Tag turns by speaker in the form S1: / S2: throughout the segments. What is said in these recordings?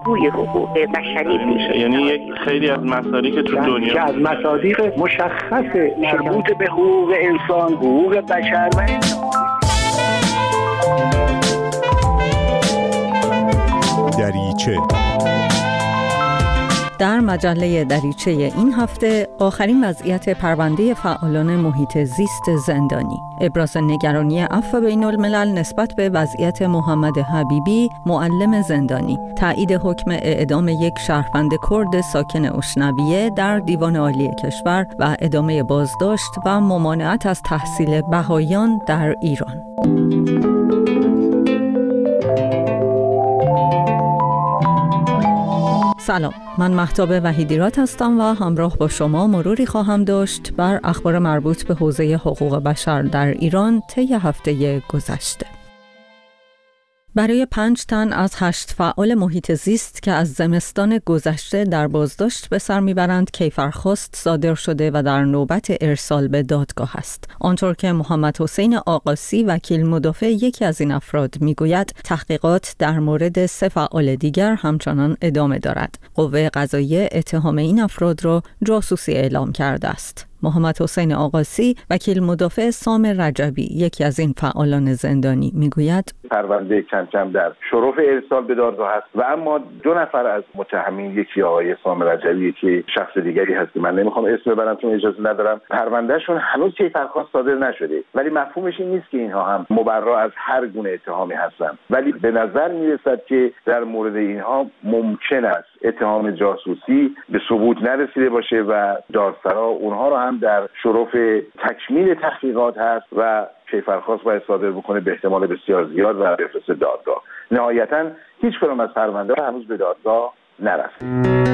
S1: بازگوی حقوق بشری میشه.
S2: یعنی یک خیلی از مصادیق تو دنیا
S3: که از مصادیق مشخص مربوط به حقوق انسان، حقوق بشر و
S4: دریچه.
S5: در مجله دریچه این هفته آخرین وضعیت پرونده فعالان محیط زیست زندانی، ابراز نگرانی عفو بین الملل نسبت به وضعیت محمد حبیبی معلم زندانی، تایید حکم اعدام یک شهروند کرد ساکن اشنویه در دیوان عالی کشور و ادامه بازداشت و ممانعت از تحصیل بهائیان در ایران. سلام، من مهتاب وحیدیرات هستم و همراه با شما مروری خواهم داشت بر اخبار مربوط به حوزه حقوق بشر در ایران طی هفته گذشته. برای 5 تن از 8 فعال محیط زیست که از زمستان گذشته در بازداشت به سر میبرند کیفرخواست صادر شده و در نوبت ارسال به دادگاه است. آنطور که محمد حسین آقاسی وکیل مدافع یکی از این افراد میگوید تحقیقات در مورد 3 فعال دیگر همچنان ادامه دارد. قوه قضاییه اتهام این افراد را جاسوسی اعلام کرده است. محمد حسین آقاسی وکیل مدافع سام رجبی یکی از این فعالان زندانی میگوید
S6: پرونده کم کم در شرف ارسال به دادگاه است و اما 2 نفر از متهمین، یکی آقای سام رجبی که شخص دیگری هست، من نمیخوام اسم ببرم چون اجازه ندارم، پروندهشون هنوز کیفرخواست صادر نشده، ولی مفهومش این نیست که اینها هم مبرا از هر گونه اتهامی هستند، ولی به نظر میرسد که در مورد اینها ممکن است اتهام جاسوسی به ثبوت نرسیده باشه و دادسرا اونها رو هم در شرف تکمیل تحقیقات هست و کیفرخواست باید صادر بکنه به احتمال بسیار زیاد و بفرسته دادگاه. نهایتاً هیچ کدام از پرونده هنوز به دادگاه نرسید.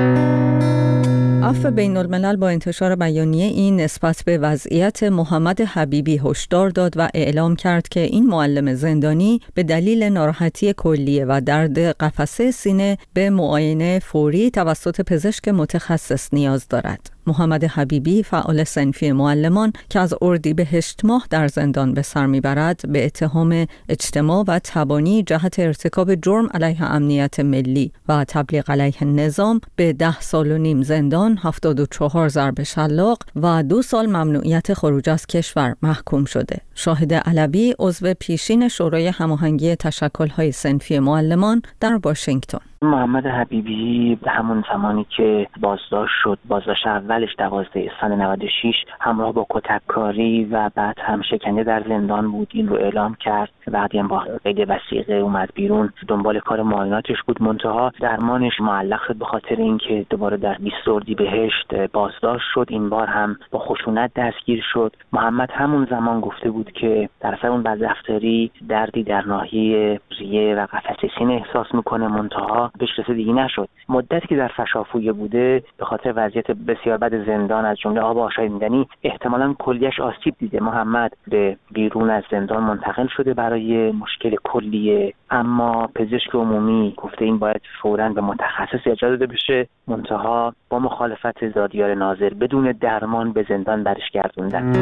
S5: عفو بین الملل با انتشار بیانیه این نسبت به وضعیت محمد حبیبی هشدار داد و اعلام کرد که این معلم زندانی به دلیل ناراحتی کلیه و درد قفسه سینه به معاینه فوری توسط پزشک متخصص نیاز دارد. محمد حبیبی فعال صنفی معلمان که از اردیبهشت ماه در زندان به سر میبرد به اتهام اجتماع و تبانی جهت ارتکاب جرم علیه امنیت ملی و تبلیغ علیه نظام به 10 سال و نیم زندان، 74 ضرب شلاق و 2 سال ممنوعیت خروج از کشور محکوم شده. شاهد علوی عضو پیشین شورای هماهنگی تشکل‌های صنفی معلمان در واشنگتن:
S7: محمد حبیبی همون زمانی که بازداشت شد، بازداشت اولش 12 اسفند 96 همراه با کتککاری و بعد هم شکنجه در زندان بود، این رو اعلام کرد. بعدی هم با قید وثیقه اومد بیرون، دنبال کار معایناتش بود، منتها درمانش معلق شد به خاطر اینکه دوباره در 20 اردیبهشت بازداشت شد. این بار هم با خشونت دستگیر شد. محمد همون زمان گفته بود که در اثر اون بدرفتاری دردی در ناحیه ریه و قفسه سینه احساس میکنه، منتها بهش رسیدگی نشد. مدتی که در فشافویه بوده به خاطر وضعیت بسیار بد زندان از جمله آب آشامیدنی احتمالاً کلیه‌اش آسیب دیده. محمد به بیرون از زندان منتقل شده برای مشکل کلیه، اما پزشک عمومی گفته این باید فوراً به متخصص اجازه داده بشه، منتها با مخالفت دادیار ناظر بدون درمان به زندان برش گردوندن.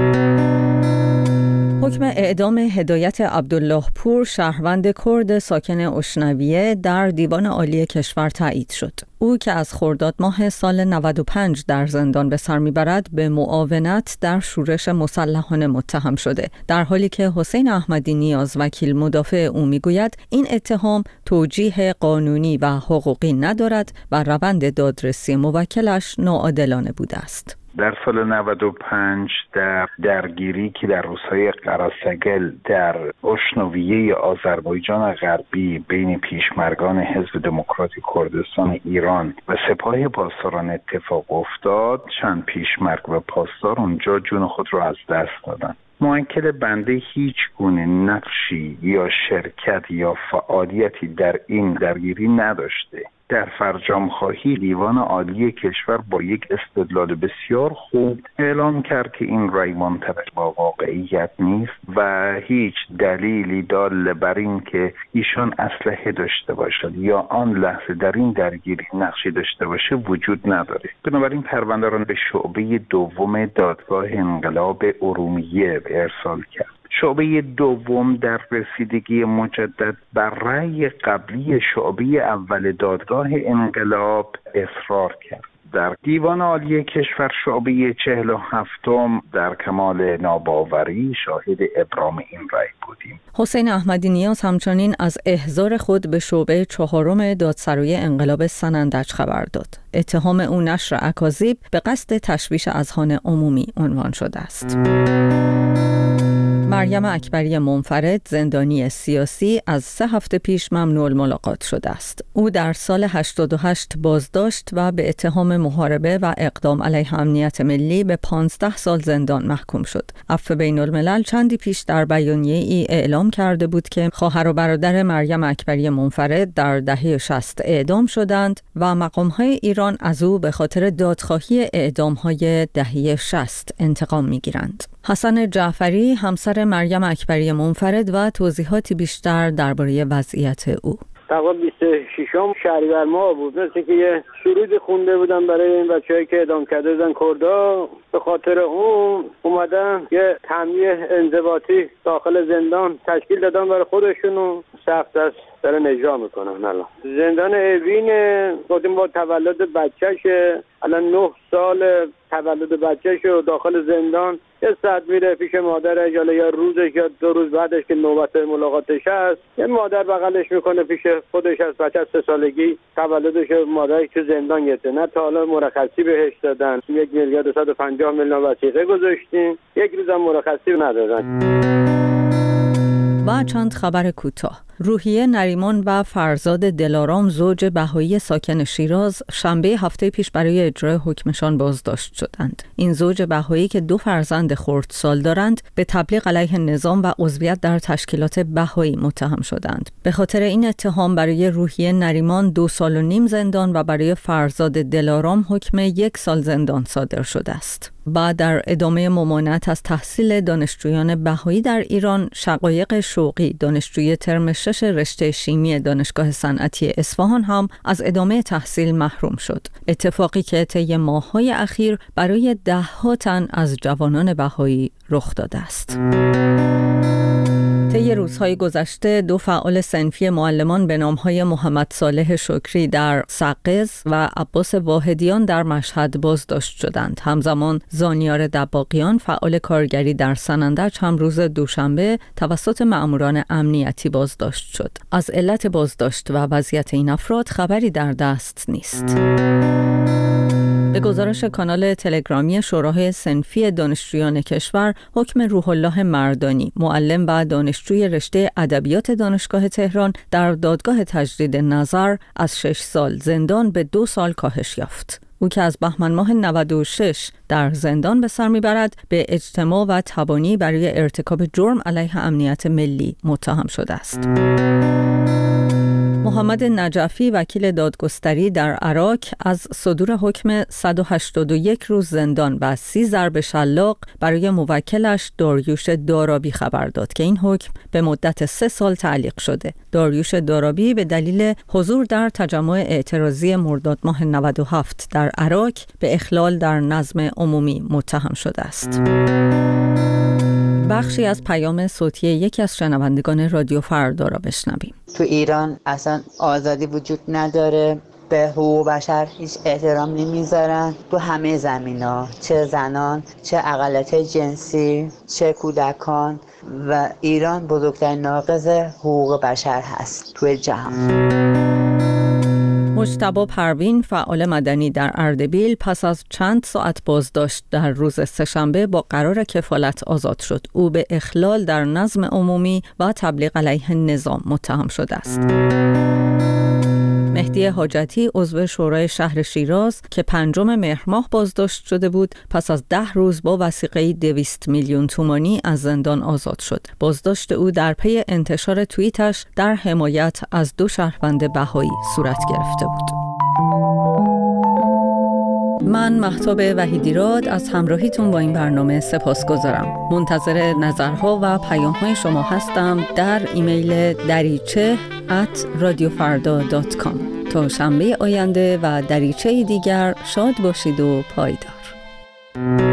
S5: حکم اعدام هدایت عبدالله پور شهروند کرد ساکن اشنویه در دیوان عالی کشور تایید شد. او که از خرداد ماه سال 95 در زندان به سر میبرد به معاونت در شورش مسلحانه متهم شده، در حالی که حسین احمدی نیاز وکیل مدافع او میگوید این اتهام توجیه قانونی و حقوقی ندارد و روند دادرسی موکلش ناعادلانه بوده است.
S8: در سال 95 در درگیری که در روستای قراسگل در اشنویه آذربایجان غربی بین پیشمرگان حزب دموکراتی کردستان ایران و سپاه پاسداران اتفاق افتاد، چند پیشمرگ و پاسدار اونجا جون خود را از دست دادند. موکل بنده هیچ گونه نقشی یا شرکت یا فعالیتی در این درگیری نداشته. در فرجام‌خواهی دیوان عالی کشور با یک استدلال بسیار خوب اعلام کرد که این رأی منطبق با واقعیت نیست و هیچ دلیلی دال بر این که ایشان اسلحه داشته باشد یا آن لحظه در این درگیری نقشی داشته باشه وجود نداره. بنابراین پرونده را به شعبه دوم دادگاه انقلاب ارومیه ارسال کرد. شعبه دوم در رسیدگی مجدد بر رأی قبلی شعبه اول دادگاه انقلاب اصرار کرد. در دیوان عالی کشور شعبه 47 در کمال ناباوری شاهد ابرام این رأی بودیم.
S5: حسین احمدی نیاز همچنین از احضار خود به شعبه 4 دادسرای انقلاب سنندج خبر داد. اتهام او نشر اکاذیب به قصد تشویش اذهان عمومی عنوان شده است. مریم اکبری منفرد، زندانی سیاسی، از 3 هفته پیش ممنوع الملاقات شده است. او در سال 88 بازداشت و به اتهام محاربه و اقدام علیه امنیت ملی به 15 سال زندان محکوم شد. عفو بین الملل چندی پیش در بیانیه‌ای اعلام کرده بود که خواهر و برادر مریم اکبری منفرد در دهه 60 اعدام شدند و مقام‌های ایران از او به خاطر دادخواهی اعدام‌های دهه 60 انتقام می‌گیرند. حسن جعفری، همسر مریم اکبری منفرد و توضیحاتی بیشتر درباره وضعیت او.
S9: تقریبا 26 شهریور ماه بود، مثل که یه سرودی خونده بودن برای این بچه‌هایی که اعدام کرده بودن کردا. به خاطر اون اومدن یه تنبیه انضباطی داخل زندان تشکیل دادن برای خودشون و سخت است دارن اجرا میکنن. الان زندان اوین گفتیم با تولد بچه‌شه، الان 9 سال تولد بچه‌شه و داخل زندان یه ساعت میره پیش مادرش، یا روزش یا 2 روز بعدش که نوبت ملاقاتش هست، یه مادر بغلش میکنه پیش خودش از بچه 3 سالگی تولدش مادرش تو زندان گرفته. نه تا حالا مرخصی بهش دادن، 1,250,000,000 وثیقه گذاشتیم، یک روزم مرخصی ندادن.
S5: و چند خبر کوتاه. روحیه نریمان و فرزاد دلارام، زوج بهایی ساکن شیراز، شنبه هفته پیش برای اجرای حکمشان بازداشت شدند. این زوج بهایی که 2 فرزند خردسال دارند، به تبلیغ علیه نظام و عضویت در تشکیلات بهایی متهم شدند. به خاطر این اتهام برای روحیه نریمان 2 سال و نیم زندان و برای فرزاد دلارام حکم 1 سال زندان صادر شده است. و در ادامه ممانعت از تحصیل دانشجویان بهایی در ایران، شقایق شوقی، دانشجوی ترم 6 رشته شیمی دانشگاه صنعتی اصفهان هم از ادامه تحصیل محروم شد. اتفاقی که طی ماه‌های اخیر برای 10 تن از جوانان بهایی رخ داده است. طی روزهای گذشته 2 فعال صنفی معلمان به نام‌های محمد صالح شکری در سقز و عباس واحدیان در مشهد بازداشت شدند. همزمان زانیار دباغیان، فعال کارگری در سنندج، هم روز دوشنبه توسط مأموران امنیتی بازداشت شد. از علت بازداشت و وضعیت این افراد خبری در دست نیست. به گزارش کانال تلگرامی شورای صنفی دانشجویان کشور، حکم روح الله مردانی، معلم و دانشجوی رشته ادبیات دانشگاه تهران، در دادگاه تجدید نظر از 6 سال زندان به 2 سال کاهش یافت. او که از بهمن ماه 96 در زندان به سر میبرد، به اجتماع و تبانی برای ارتکاب جرم علیه امنیت ملی متهم شده است. محمد نجفی، وکیل دادگستری در عراق، از صدور حکم 181 روز زندان و 30 ضرب شلاق برای موکلش داریوش دارابی خبر داد که این حکم به مدت 3 سال تعلیق شده. داریوش دارابی به دلیل حضور در تجمع اعتراضی مرداد ماه 97 در عراق به اخلال در نظم عمومی متهم شده است. بخشی از پیام صوتی یکی از شنوندگان رادیو فردا را بشنویم.
S10: تو ایران اصلا آزادی وجود نداره، به حقوق بشر هیچ احترام نمیذارن تو همه زمینا، چه زنان، چه اقلیت جنسی، چه کودکان، و ایران بزرگترین ناقض حقوق بشر هست توی جهان.
S5: مجتبی پروین، فعال مدنی در اردبیل، پس از چند ساعت بازداشت در روز سه‌شنبه با قرار کفالت آزاد شد. او به اخلال در نظم عمومی و تبلیغ علیه نظام متهم شده است. مهدی حاجتی، عضو شورای شهر شیراز که 5 مهر ماه بازداشت شده بود، پس از 10 روز با وثیقه 200 میلیون تومانی از زندان آزاد شد. بازداشت او در پی انتشار توییتش در حمایت از 2 شهروند بهایی صورت گرفته بود. من مهتاب وحیدیراد از همراهیتون با این برنامه سپاسگزارم. منتظر نظرها و پیام‌های شما هستم در ایمیل dariche@radiofarda.com. تا شنبه آینده و دریچه دیگر، شاد باشید و پایدار.